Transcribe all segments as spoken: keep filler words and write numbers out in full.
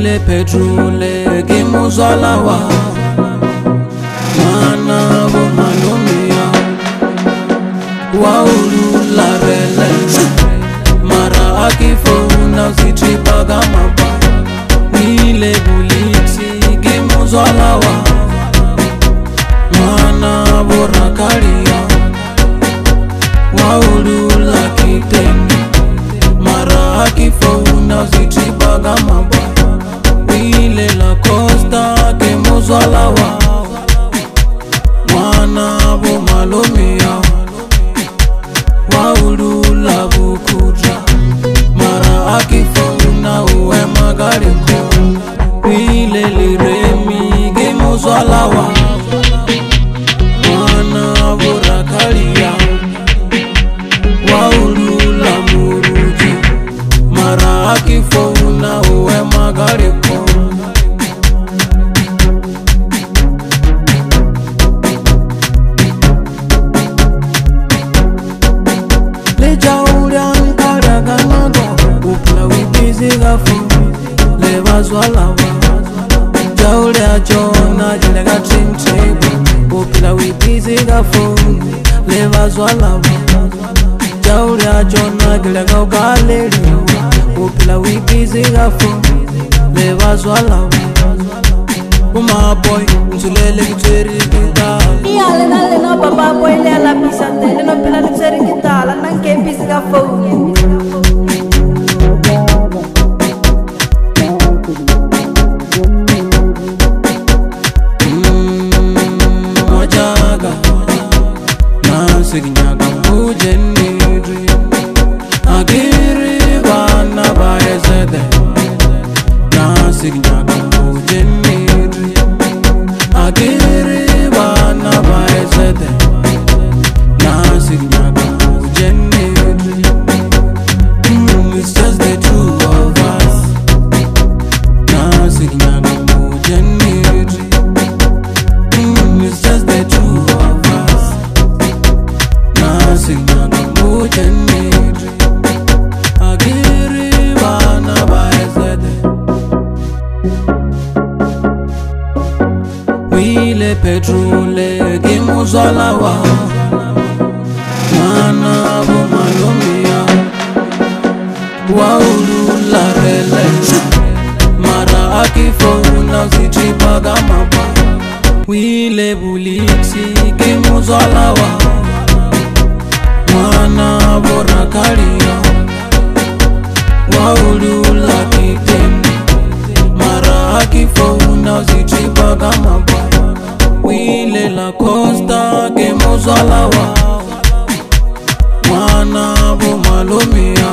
Wile petrole kimuzwalawa Mana bo malumia Waulula rele Mara akifuna usitripaga mapa Wile buliksi kimuzwalawa Mana bo rakaria Waulula kitenge Mara akifuna usitripaga mapa Wile la costa kimuzwalawa Mwana bo malumia Waulula bukuja Mara akifuna uwe magariko Wile liremi kimuzwalawa Mwana bo rakaria Waulula muruji Mara akifuna uwe magariko Levazwalawa Jaule achona jilega trim table Upila wipizi gafuni Levazwalawa Jaule achona jilega ugaleri Upila wipizi gafuni Levazwalawa Uma boy Msulele kiteri kitala Iya lena lena baba boy le ala pisante Lena pila kiteri kitala Nanke pisi gafuni Signyaga mujeniri Agiri bana baezede Na signyaga mujeniri Agiri bana baezede Na signyaga mujeniri mm, It's just the two of us Na signyaga mujeniri mm, It's just the two of us Signyaga mujeniri Agiri bana baezede Wile petrole kimuzwalawa Mana bo malumia Waulula rele Mara akifuna usitripaga mapa Wile buliksi kimuzwalawa Mwana bo rakaria Waulula kitenge Mara akifuna usitripaga mapa Wile la costa kimuzwalawa Mwana bo malumia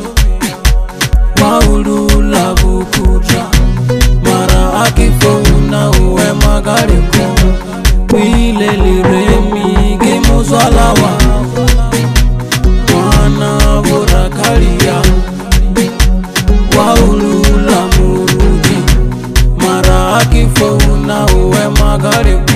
Waulula bukuja Mara akifuna uwe magariko Wile liremi kimuzwalawa Mwana bo rakaria Waulula muruji Mara akifuna uwe magariko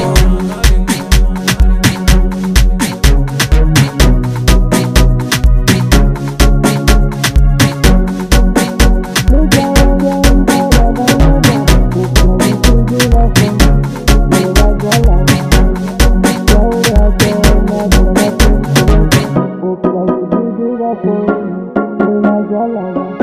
Levazwalawa